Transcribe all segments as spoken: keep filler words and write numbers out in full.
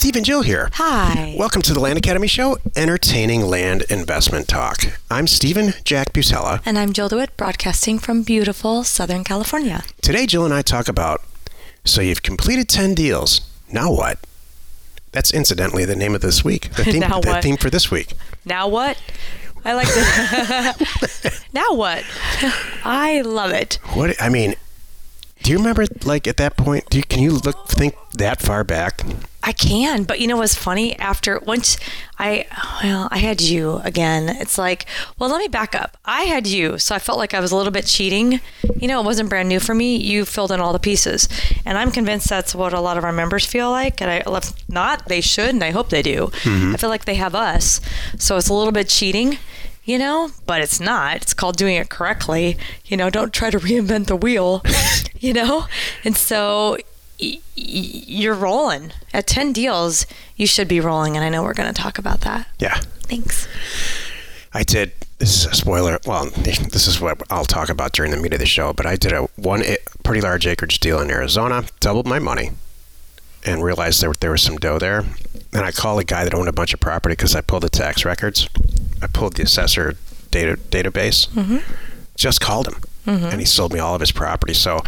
Steve and Jill here. Hi. Welcome to the Land Academy Show, entertaining land investment talk. I'm Stephen Jack Butella. And I'm Jill DeWitt, broadcasting from beautiful Southern California. Today, Jill and I talk about, so you've completed ten deals. Now what? That's incidentally the name of this week. The theme, Now the what? theme for this week. Now what? I like that. Now what? I love it. What, I mean, do you remember, like, at that point, do you, can you look, think that far back? I can, but you know what's funny? After once I, well, I had you again. It's like, well, let me back up. I had you, so I felt like I was a little bit cheating. You know, it wasn't brand new for me. You filled in all the pieces, and I'm convinced that's what a lot of our members feel like. And I, if not, they should, and I hope they do. Mm-hmm. I feel like they have us, so it's a little bit cheating. You know, but it's not. It's called doing it correctly. You know, don't try to reinvent the wheel, you know? And so y- y- you're rolling. At ten deals, you should be rolling, and I know we're going to talk about that. Yeah. Thanks. I did, this is a spoiler, well, this is what I'll talk about during the meat of the show, but I did a one pretty large acreage deal in Arizona, doubled my money, and realized there, there was some dough there. And I called a guy that owned a bunch of property because I pulled the tax records. I pulled the assessor data database, mm-hmm. just called him, mm-hmm. and he sold me all of his property. So,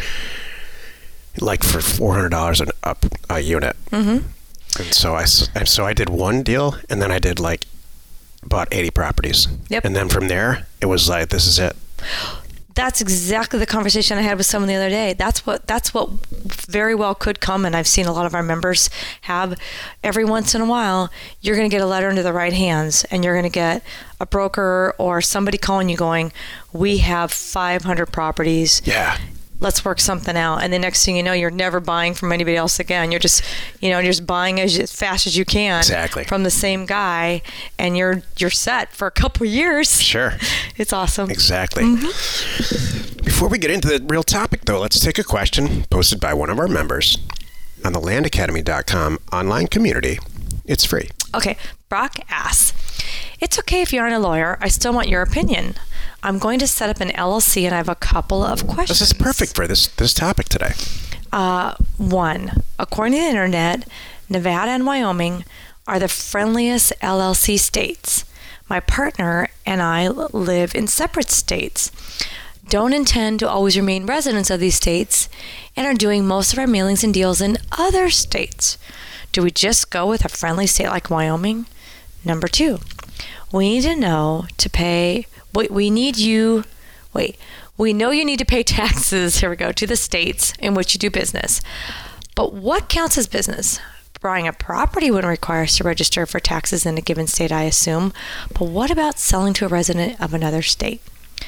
like for four hundred dollars an up a unit. Mm-hmm. And so I, so I did one deal, and then I did like about eighty properties. Yep. And then from there, it was like, this is it. That's exactly the conversation I had with someone the other day. That's what that's what very well could come, and I've seen a lot of our members have. Every once in a while, you're going to get a letter into the right hands, and you're going to get a broker or somebody calling you going, we have five hundred properties. Yeah. Let's work something out. And the next thing you know, you're never buying from anybody else again. You're just, you know, you're just buying as, as fast as you can. Exactly. From the same guy, and you're you're set for a couple of years. Sure. It's awesome. Exactly. Mm-hmm. Before we get into the real topic, though, let's take a question posted by one of our members on the land academy dot com online community. It's free. Okay. Brock asks, it's okay if you aren't a lawyer. I still want your opinion. I'm going to set up an L L C, and I have a couple of questions. This is perfect for this this topic today. Uh, one, according to the internet, Nevada and Wyoming are the friendliest L L C states. My partner and I live in separate states, don't intend to always remain residents of these states, and are doing most of our mailings and deals in other states. Do we just go with a friendly state like Wyoming? Number two, we need to know to pay... Wait, we need you, wait, we know you need to pay taxes, here we go, to the states in which you do business. But what counts as business? Buying a property wouldn't require us to register for taxes in a given state, I assume. But what about selling to a resident of another state?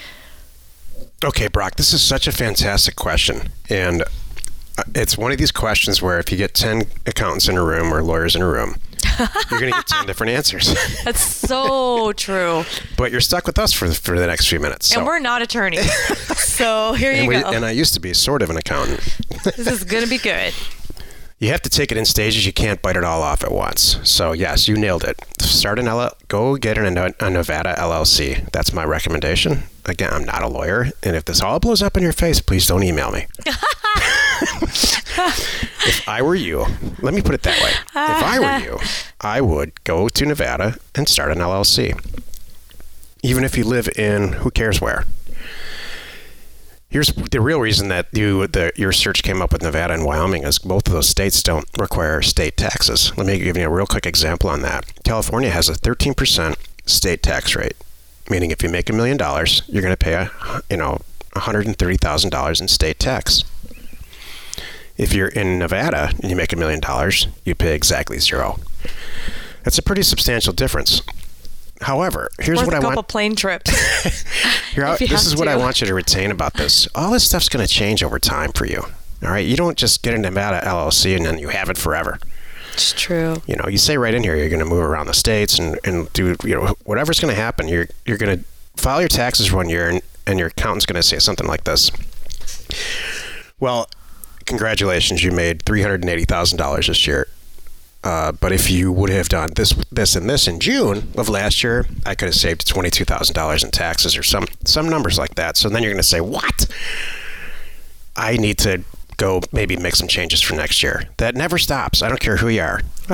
Okay, Brock, this is such a fantastic question. And it's one of these questions where if you get ten accountants in a room or lawyers in a room, you're going to get ten different answers. That's so true. But you're stuck with us for the, for the next few minutes. So. And we're not attorneys. So here and you we, go. And I used to be sort of an accountant. This is going to be good. You have to take it in stages. You can't bite it all off at once. So yes, you nailed it. Start an L L C. Go get an, a Nevada L L C. That's my recommendation. Again, I'm not a lawyer. And if this all blows up in your face, please don't email me. If I were you, let me put it that way. If I were you, I would go to Nevada and start an L L C. Even if you live in who cares where. Here's the real reason that you the, your search came up with Nevada and Wyoming is both of those states don't require state taxes. Let me give you a real quick example on that. California has a thirteen percent state tax rate, meaning if you make a million dollars, you're going to pay a, you know, one hundred thirty thousand dollars in state tax. If you're in Nevada and you make a million dollars, you pay exactly zero. That's a pretty substantial difference. However, here's Worth what a I couple want. plane trips. Here, this is what I want you to retain about this. All this stuff's going to change over time for you. All right, you don't just get a Nevada L L C and then you have it forever. It's true. You know, you say right in here you're going to move around the states and, and do, you know, whatever's going to happen. You're you're going to file your taxes one year and, and your accountant's going to say something like this. Well, congratulations, you made three hundred eighty thousand dollars this year. Uh, but if you would have done this, this, and this in June of last year, I could have saved twenty-two thousand dollars in taxes or some some numbers like that. So then you're going to say, what? I need to go maybe make some changes for next year. That never stops. I don't care who you are. Right.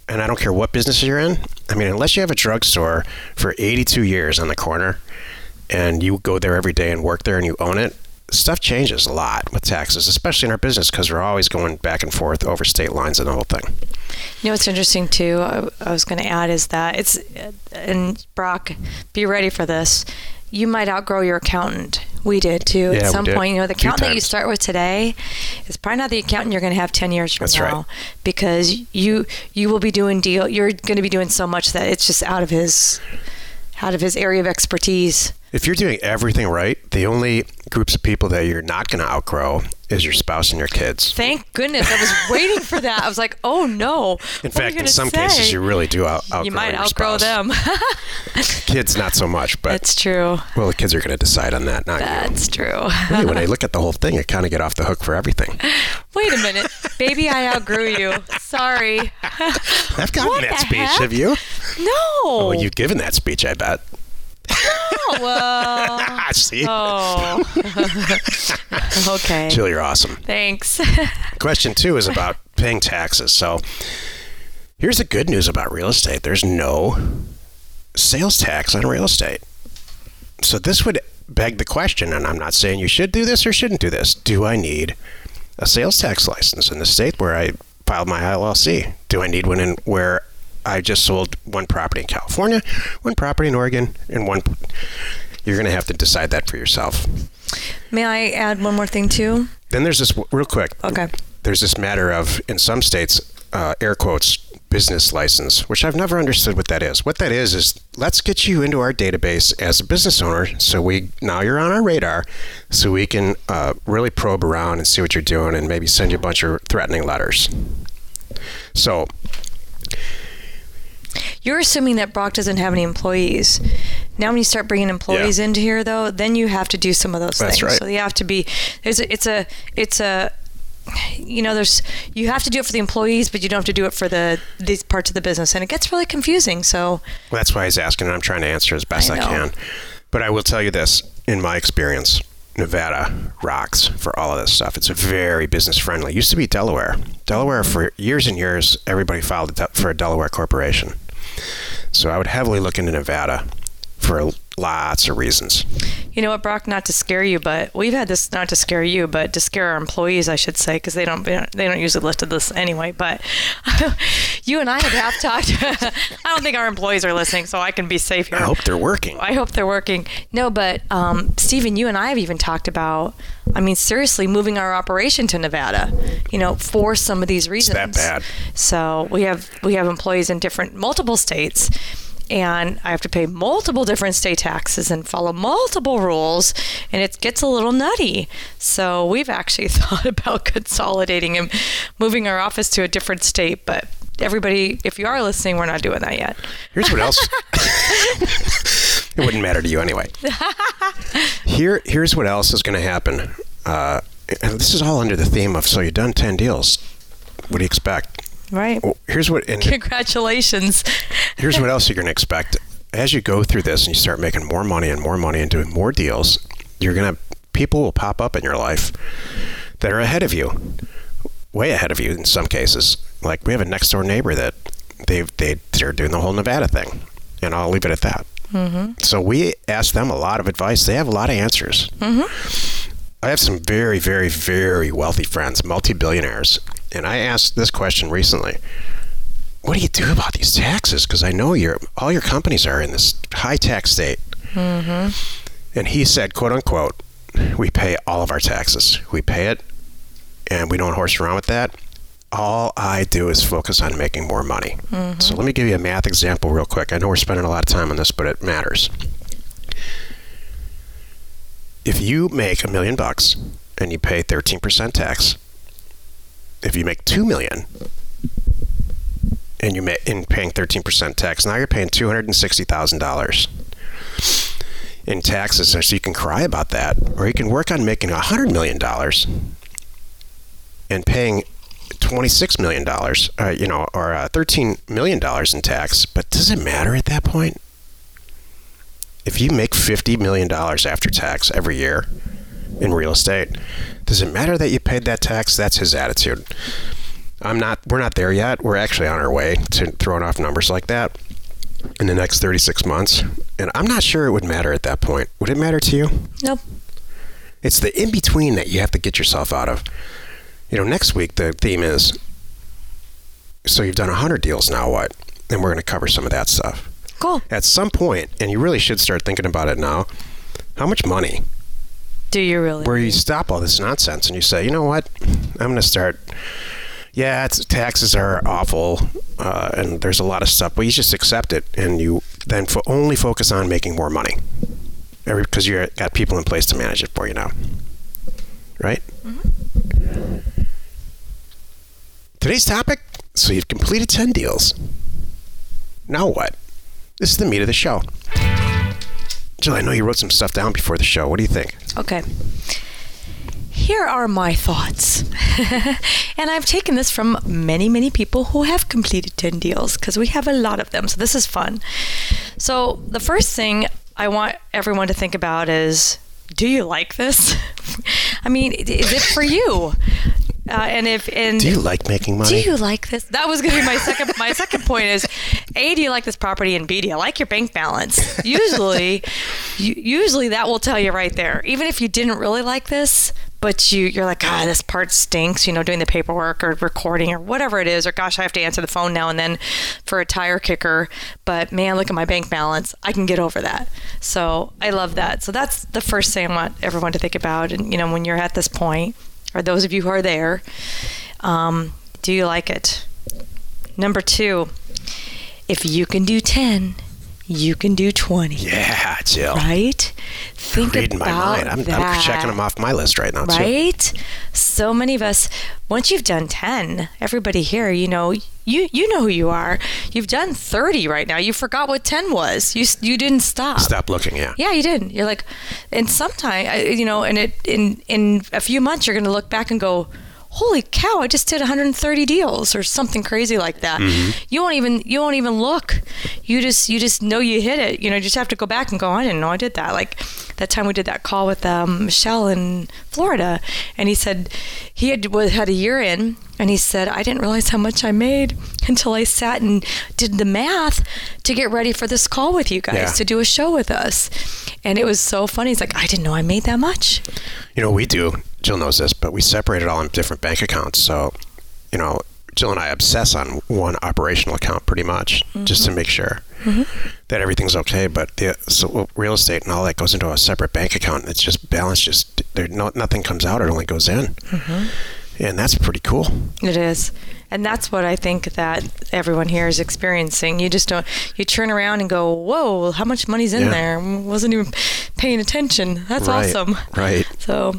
and I don't care what business you're in. I mean, unless you have a drugstore for eighty-two years on the corner and you go there every day and work there and you own it, stuff changes a lot with taxes, especially in our business because we're always going back and forth over state lines and the whole thing. You know what's interesting too, I, I was going to add is that it's, and Brock, be ready for this, you might outgrow your accountant. We did too. Yeah, At some we did. point, you know, the A few accountant that you times. start with today is probably not the accountant you're going to have ten years from That's now. right. Because you you will be doing deal. You're going to be doing so much that it's just out of his out of his area of expertise. If you're doing everything right, the only groups of people that you're not going to outgrow is your spouse and your kids. Thank goodness. I was waiting for that. I was like, oh no. In What are fact, you in gonna some say? cases, you really do out- outgrow You might your outgrow spouse. them. Kids, not so much, but That's true. well, the kids are going to decide on that, not you. That's true. Really, when I look at the whole thing, I kind of get off the hook for everything. Wait a minute. Baby, I outgrew you. Sorry. I've gotten What that the speech, heck? have you? No. Well, you've given that speech, I bet. Oh, well. Ah, see? Oh. Okay. Jill, you're awesome. Thanks. Question two is about paying taxes. So here's the good news about real estate. There's no sales tax on real estate. So this would beg the question, and I'm not saying you should do this or shouldn't do this. Do I need a sales tax license in the state where I filed my L L C? Do I need one in where I just sold one property in California, one property in Oregon, and one... You're going to have to decide that for yourself. May I add one more thing too? Then there's this, real quick, Okay. there's this matter of, in some states, uh, air quotes, business license, which I've never understood what that is. What that is, is let's get you into our database as a business owner, so we, now you're on our radar, so we can uh, really probe around and see what you're doing and maybe send you a bunch of threatening letters. So, You're assuming that Brock doesn't have any employees. Now, when you start bringing employees Yeah. into here, though, then you have to do some of those That's things. right. So you have to be. There's a, it's a it's a you know there's you have to do it for the employees, but you don't have to do it for the these parts of the business, and it gets really confusing. So well, that's why he's asking, and I'm trying to answer as best I I, know. can. But I will tell you this, in my experience, Nevada rocks for all of this stuff. It's very business friendly. It used to be Delaware. Delaware, for years and years, everybody filed a de- for a Delaware corporation. So I would heavily look into Nevada for lots of reasons. you know what, Brock? Not to scare you, but we've had this not to scare you, but to scare our employees, I should say, because they don't they don't usually listen to this anyway. But you and I have half talked. I don't think our employees are listening, so I can be safe here. I hope they're working. I hope they're working. No, but um, Stephen, you and I have even talked about, I mean, seriously, moving our operation to Nevada, you know, for some of these reasons. that bad. So we have we have employees in different, multiple states, and I have to pay multiple different state taxes and follow multiple rules, and it gets a little nutty. So we've actually thought about consolidating and moving our office to a different state, but everybody, if you are listening, we're not doing that yet. Here's what else. It wouldn't matter to you anyway. Here, here's what else is going to happen. Uh, and this is all under the theme of, so you've done ten deals. What do you expect? Right. Well, here's what. And Congratulations. here's what else you're going to expect. As you go through this and you start making more money and more money and doing more deals, you're going to, people will pop up in your life that are ahead of you, way ahead of you in some cases. Like we have a next door neighbor that they they they're doing the whole Nevada thing, and I'll leave it at that. Mm-hmm. So we ask them a lot of advice. They have a lot of answers. Mm-hmm. I have some very, very, very wealthy friends, multi-billionaires, and I asked this question recently. What do you do about these taxes? Because I know your all your companies are in this high tax state. Mm-hmm. And he said, quote unquote, we pay all of our taxes. We pay it, and we don't horse around with that. All I do is focus on making more money. Mm-hmm. So let me give you a math example real quick. I know we're spending a lot of time on this, but it matters. If you make a million bucks and you pay thirteen percent tax, if you make two million and you make in paying thirteen percent tax, now you're paying two hundred sixty thousand dollars in taxes. So you can cry about that, or you can work on making one hundred million dollars and paying twenty-six million dollars, uh, you know, or uh, thirteen million dollars in tax. But does it matter at that point? If you make fifty million dollars after tax every year in real estate, does it matter that you paid that tax? That's his attitude. I'm not. We're not there yet. We're actually on our way to throwing off numbers like that in the next thirty-six months. And I'm not sure it would matter at that point. Would it matter to you? Nope. It's the in-between that you have to get yourself out of. You know, next week the theme is, so you've done one hundred deals, now what? And we're going to cover some of that stuff. Cool. At some point, and you really should start thinking about it now, how much money? Do you really? Where you stop all this nonsense and you say, you know what? I'm going to start... Yeah, it's, taxes are awful, uh, and there's a lot of stuff, but you just accept it, and you then fo- only focus on making more money, Every, because you've got people in place to manage it for you now, right? Mm-hmm. Today's topic, so you've completed ten deals. Now what? This is the meat of the show. Jill, I know you wrote some stuff down before the show. What do you think? Okay. Here are my thoughts. And I've taken this from many, many people who have completed ten deals because we have a lot of them. So this is fun. So the first thing I want everyone to think about is, do you like this? I mean, is it for you? Uh, and if and do you like making money? Do you like this? That was going to be my second. My second point is, A, do you like this property, and B, do you like your bank balance? Usually, you, usually that will tell you right there. Even if you didn't really like this, but you you're like, ah, this part stinks. You know, doing the paperwork or recording or whatever it is, or gosh, I have to answer the phone now and then for a tire kicker. But man, look at my bank balance. I can get over that. So I love that. So that's the first thing I want everyone to think about. And you know, when you're at this point, or those of you who are there, um, do you like it? Number two, if you can do ten, you can do twenty. Yeah, Jill. Right? Think Reading about my mind. I'm, that. I'm checking them off my list right now, too. Right? So many of us, once you've done ten, everybody here, you know, you you know who you are. You've done thirty right now. You forgot what ten was. You you didn't stop. Stop looking, yeah. Yeah, you didn't. You're like, and sometime, you know, and it in in a few months, you're going to look back and go, holy cow, I just did one hundred thirty deals or something crazy like that. Mm-hmm. You won't even you won't even look. You just you just know you hit it. You know, you just have to go back and go, I didn't know I did that. Like that time we did that call with um, Michelle in Florida, and he said he had had a year in, and he said, I didn't realize how much I made until I sat and did the math to get ready for this call with you guys, yeah. to do a show with us. And it was so funny. He's like, I didn't know I made that much. You know, we do. Jill knows this, but we separate it all in different bank accounts. So, you know, Jill and I obsess on one operational account pretty much, mm-hmm. just to make sure mm-hmm. that everything's okay. But the so real estate and all that goes into a separate bank account. And it's just balance. Just there, no, nothing comes out. It only goes in. Mm-hmm. And that's pretty cool. It is. And that's what I think that everyone here is experiencing. You just don't, you turn around and go, whoa, how much money's in yeah. there? Wasn't even paying attention. That's right. awesome. Right. So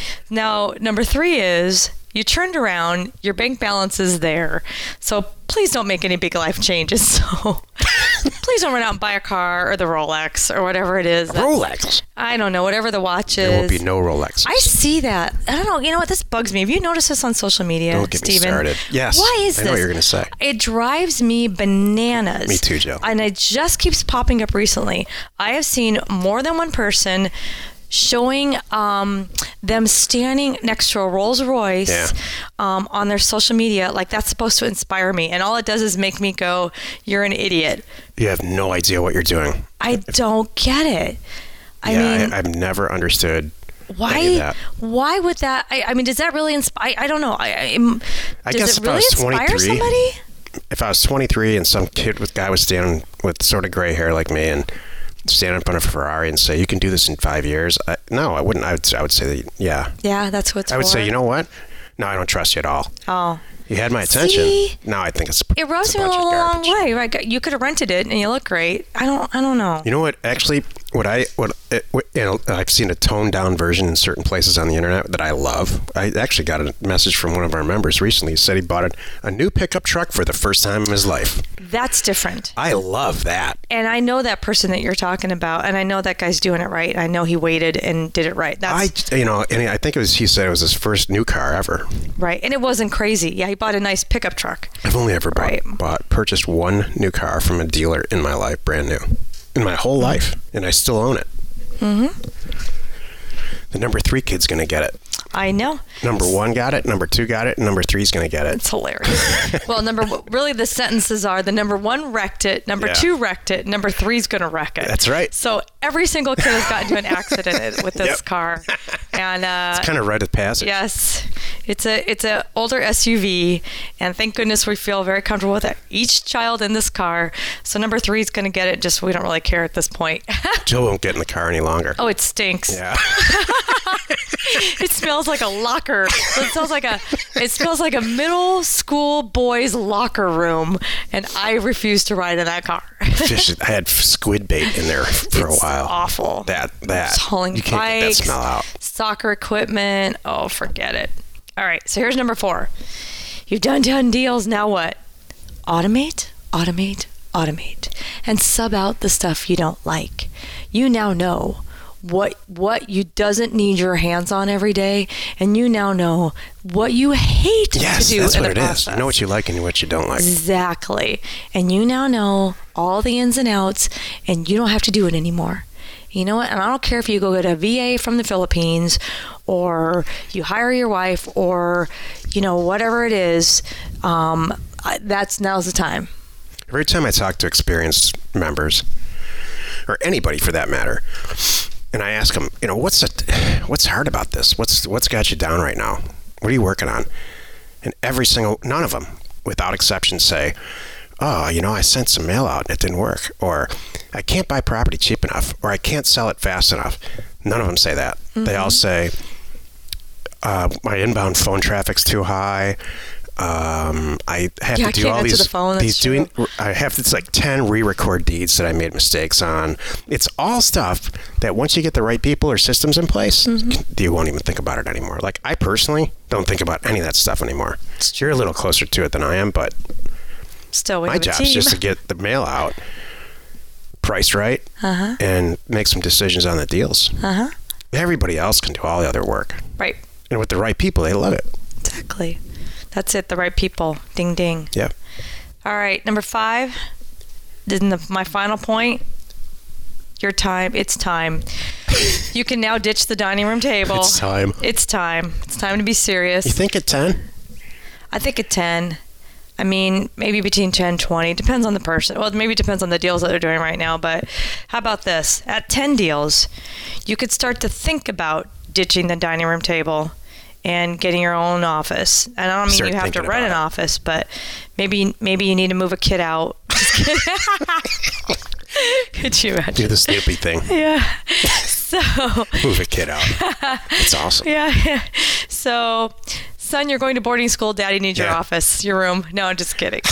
now, number three is you turned around, your bank balance is there. So please don't make any big life changes. So please don't run out and buy a car or the Rolex or whatever it is. Rolex? I don't know, whatever the watch is. There will be no Rolex. I see that. I don't know. You know what? This bugs me. Have you noticed this on social media, Don't get Stephen? me started. Yes. Why is I this? know what you're going to say. It drives me bananas. Me too, Jill. And it just keeps popping up recently. I have seen more than one person showing um, them standing next to a Rolls Royce yeah. um, on their social media. Like, that's supposed to inspire me. And all it does is make me go, you're an idiot. You have no idea what you're doing. I don't get it. I yeah, mean, I, I've never understood why any of that. Why would that? I, I mean, does that really inspire? I, I don't know. I, I, does I guess it really if I was inspire somebody? If I was twenty-three and some kid with guy was standing with sort of gray hair like me and stand up on a Ferrari and say, you can do this in five years. I, no, I wouldn't. I would, I would say, that, yeah. Yeah, that's what's I would for. say, you know what? No, I don't trust you at all. Oh. You had my attention. See? Now I think it's It rubs it's a me a bunch of long garbage. way. Right? You could have rented it and you look great. I don't. I don't know. You know what? Actually, what I what, it, what you know, I've seen a toned down version in certain places on the internet that I love. I actually got a message from one of our members recently. He said he bought a, a new pickup truck for the first time in his life. That's different. I love that. And I know that person that you're talking about, and I know that guy's doing it right. I know he waited and did it right. That's I, you know, and I think it was. He said it was his first new car ever. Right, and it wasn't crazy. Yeah, he bought a nice pickup truck. I've only ever bought, right. bought purchased one new car from a dealer in my life, brand new, in my whole life, and I still own it. Mm-hmm. The number three kid's gonna get it. I know. Number one got it, number two got it, and number three's going to get it. It's hilarious. Well, number really the sentences are the number one wrecked it, number Yeah. two wrecked it, number three's going to wreck it. That's right. So every single kid has gotten into an accident with this Yep. car. And uh, It's kind of rite of passage. yes, it's a it's a older S U V, and thank goodness we feel very comfortable with it. Each child in this car. So number three is going to get it. Just we don't really care at this point. Jill won't get in the car any longer. Oh, it stinks. Yeah. It smells like a locker. It smells like a it smells like a middle school boys' locker room, and I refuse to ride in that car. Fish, I had squid bait in there for It's a while. awful. That that Hauling you can't get that bikes, smell out. soccer equipment. Oh, forget it. All right, so here's number four. You've done ten deals. Now what? Automate, automate, automate, and sub out the stuff you don't like. You now know what what you doesn't need your hands on every day, and you now know what you hate Yes, to do that's in what the it process. is. You know what you like and what you don't like. Exactly. And you now know all the ins and outs, and you don't have to do it anymore. You know what? And I don't care if you go get a V A from the Philippines, or you hire your wife, or, you know, whatever it is, um, I- that's now's the time. Every time I talk to experienced members, or anybody for that matter, and I ask them, you know, what's the, what's hard about this? What's what's got you down right now? What are you working on? And every single, none of them, without exception, say, oh, you know, I sent some mail out and it didn't work, or I can't buy property cheap enough, or I can't sell it fast enough. None of them say that. Mm-hmm. They all say, uh, my inbound phone traffic's too high. Um, I have Yeah, to I do can't all answer these, the phone, that's these doing, I have, it's like ten re-record deeds that I made mistakes on. It's all stuff that once you get the right people or systems in place, mm-hmm. you won't even think about it anymore. Like, I personally don't think about any of that stuff anymore. You're a little closer to it than I am, but Still, we my have a job's team. just to get the mail out, priced right, Uh-huh. and make some decisions on the deals. Uh-huh. Everybody else can do all the other work. Right. And with the right people, they love it. Exactly. That's it. The right people. Ding, ding. Yeah. All right. Number five. Then the, my final point. Your time. It's time. You can now ditch the dining room table. It's time. It's time. It's time to be serious. You think at ten? I think at ten. I mean, maybe between ten, twenty. Depends on the person. Well, maybe it depends on the deals that they're doing right now. But how about this? At ten deals, you could start to think about ditching the dining room table and getting your own office. And I don't mean Start you have to thinking rent an about it. office, but maybe maybe you need to move a kid out. Just kidding. Could you imagine? Do the Snoopy thing. Yeah. So Move a kid out. It's awesome. yeah, yeah. So, son, you're going to boarding school. Daddy needs your Yeah. office, your room. No, I'm just kidding.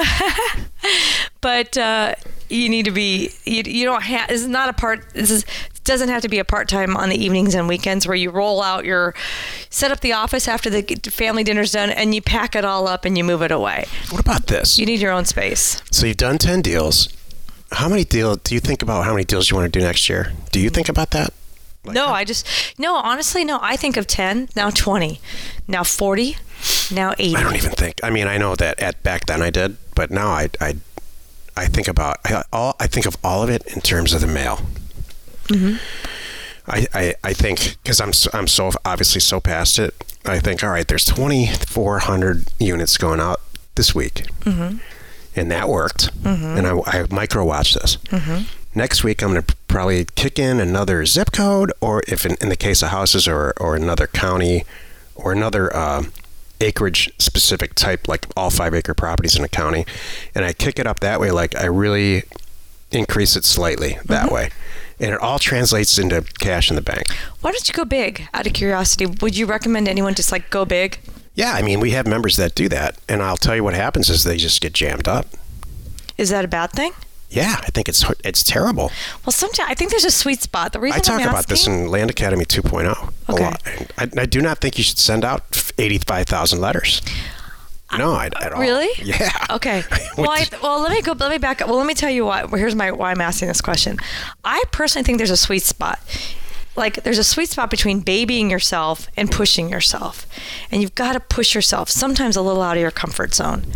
But uh, you need to be. You, you don't have. This is not a part. This is doesn't have to be a part time on the evenings and weekends where you roll out your, set up the office after the family dinner's done, and you pack it all up and you move it away. What about this? You need your own space. So you've done ten deals. How many deals do you think about? How many deals you want to do next year? Do you think about that? Like No, how- I just no. Honestly, no. I think of ten, now twenty, now forty, now eighty. I don't even think. I mean, I know that at back then I did, but now I I, I think about I, all. I think of all of it in terms of the mail. Mm-hmm. I, I, I think because I'm so, I'm so obviously so past it. I think all right. There's twenty-four hundred units going out this week, Mm-hmm. and that worked. Mm-hmm. And I, I micro watch this. Mm-hmm. Next week, I'm going to probably kick in another zip code, or if in, in the case of houses, or or another county, or another uh, acreage specific type, like all five acre properties in a county, and I kick it up that way. Like I really increase it slightly that Mm-hmm. way, and it all translates into cash in the bank. Why don't you go big? Out of curiosity, would you recommend anyone just like go big? Yeah, I mean, we have members that do that, and I'll tell you what happens is they just get jammed up. Is that a bad thing? Yeah, I think it's it's terrible. Well, sometimes I think there's a sweet spot. The reason I talk I'm about this asking- in Land Academy two point oh a Okay. lot. And I, I do not think you should send out eighty-five thousand letters. No, I, at all. Really? Yeah. Okay. With Well, I, the- well, let me go. Let me back up. Well, let me tell you why. Here's my why I'm asking this question. I personally think there's a sweet spot. Like there's a sweet spot between babying yourself and pushing yourself, and you've got to push yourself sometimes a little out of your comfort zone.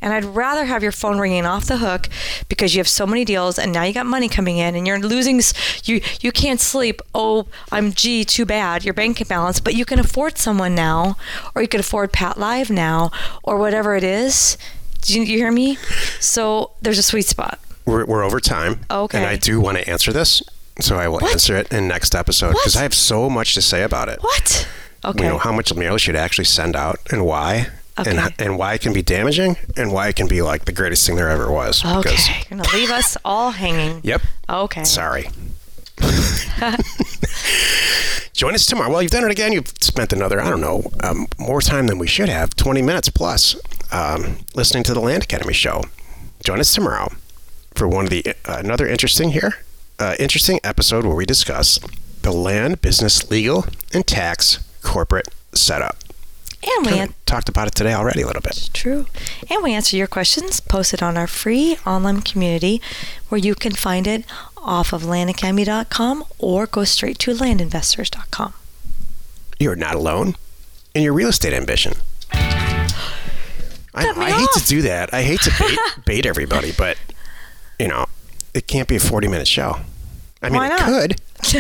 And I'd rather have your phone ringing off the hook because you have so many deals and now you got money coming in and you're losing, you, you can't sleep. Oh, I'm gee, too bad, your bank balance, but you can afford someone now, or you could afford Pat Live now, or whatever it is. Do you, you hear me? So there's a sweet spot. We're, we're over time. Okay. And I do want to answer this, so I will What? answer it in next episode because I have so much to say about it. What? Okay. You know, how much mail you should actually send out and why. Okay. And, and why it can be damaging and why it can be like the greatest thing there ever was. Okay. Because, You're going to leave us all hanging. Yep. Okay. Sorry. Join us tomorrow. Well, you've done it again. You've spent another, I don't know, um, more time than we should have, twenty minutes plus, um, listening to the Land Academy show. Join us tomorrow for one of the uh, another interesting here, uh, interesting episode where we discuss the land, business, legal, and tax corporate setup. And we Kind an- of talked about it today already a little bit. True. And we answer your questions posted on our free online community where you can find it off of land academy dot com or go straight to land investors dot com. You're not alone in your real estate ambition. I, Cut me I hate off. to do that. I hate to bait, bait everybody, but, you know, it can't be a forty-minute show. I mean, Why it not? could.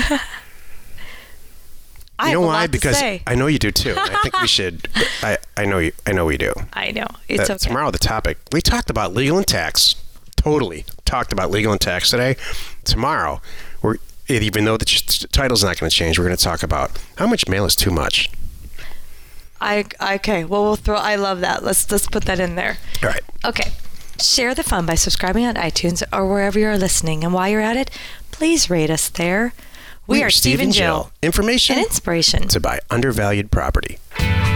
I You know have a why? lot to Because say. I know you do too. And I think we should. I, I know you. I know we do. I know. It's Uh, okay. Tomorrow, the topic we talked about legal and tax. Totally talked about legal and tax today. Tomorrow, we're even though the ch- title's not going to change, we're going to talk about how much mail is too much. I okay. Well, we'll throw. I love that. Let's let's put that in there. All right. Okay. Share the fun by subscribing on iTunes or wherever you're listening. And while you're at it, please rate us there. We, are Steve and Jill. Information And inspiration. to buy undervalued property.